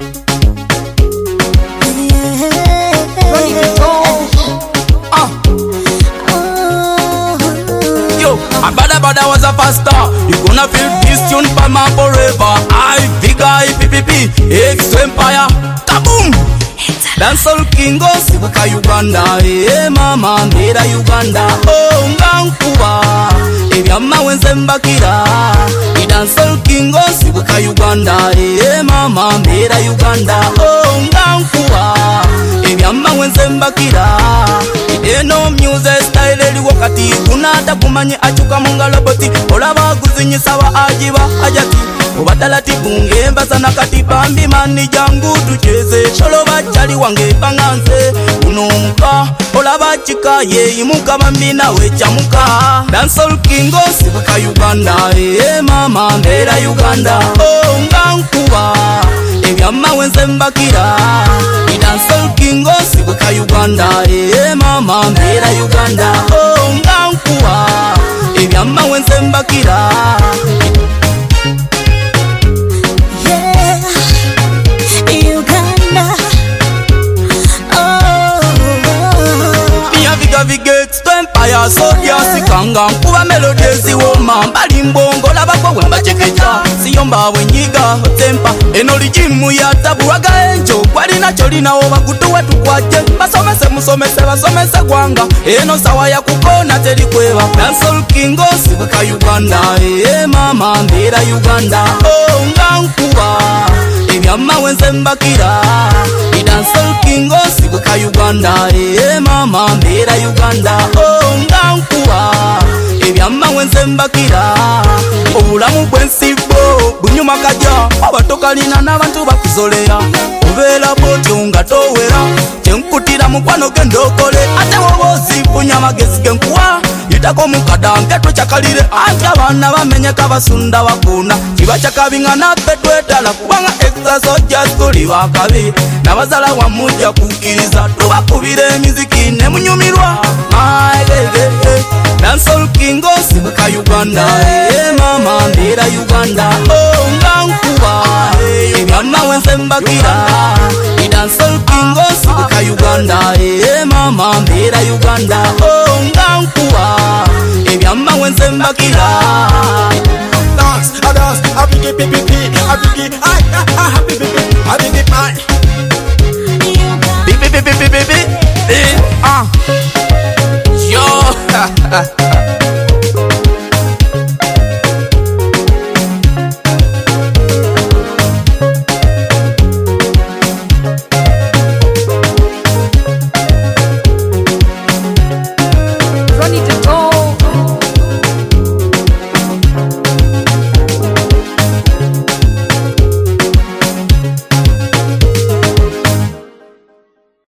Bada was a faster. You gonna feel this tune for my forever. I figure PPP X Empire. Kaboom! Dancehall Kingo sibuka Uganda. Mama mbera Uganda. Oh ngankuba ebyama wenze mbakira. Dancehall Kingo sibuka Uganda. Mama mbera Uganda. Oh ngankuba ebyama wenze mbakira. Eno music style eli wakati kunata kumanye achuka mungala boti olaba kuzinyisa wa ajiba ajati obatalati bunge mbasana kati bambi mani jangu tucheze sholo bachali wange panganze unomuka olaba chika ye imuka bambi nawe chamuka Dancehall Kingo sibuka Uganda mama mbera Uganda oh ngankuba ebyama wenze mbakira Dancehall Kingo sibuka Uganda mama mbera Uganda oh ngankuwa ebyama wenze mbakira Uganda Vigate Empire so yasikanga kuba melodies woma mbali mbongo labako wemba chekecha siyomba wenyiga tempa eno lijimu ya tabuwaga enjo kwali nacho linawo bakutuwe tukwaje basomese musomese basomese gwanga eno sawa ya kukona teri kweba Dancehall Kingo sibuka Uganda mama mbera Uganda oh ngankuba ebyama wenze mbakira Dancehall Kingo sibuka Uganda mama mbera Uganda oh ngankuba ebyama wenze mbakira obulamu bwensibo bunyuma kajja abatokalina n'abantu bakuzolera obeera bwotyo nga towera kyenkutira mukwano gendokole ate wobozi mpunya amagezi genkuwa yitako mukadange tokyakalire anti abaana bamenyeka basunda bakuna kiba kyakabinga naffe twetala kubanga exaso jaskuli bakabi nabazala wamujja kukkiriza tubakubira emiziki ne munyumirwa maegege Dancehall Kingo sibuka Uganda mama mbera Uganda oh ngankuba ebyama wenze mbakira Dancehall Kingo sibuka Uganda mama mbera Uganda oh ngankuba ebyama wenze mbakira dance, a dance, a biggie, PPP, a biggie, happy